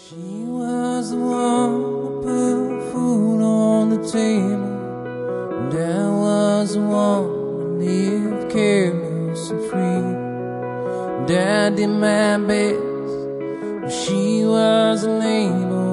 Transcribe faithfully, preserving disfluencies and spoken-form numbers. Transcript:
She was the one that put food on the table, and I was the one that lived careless and free. And I did my best, but she was a label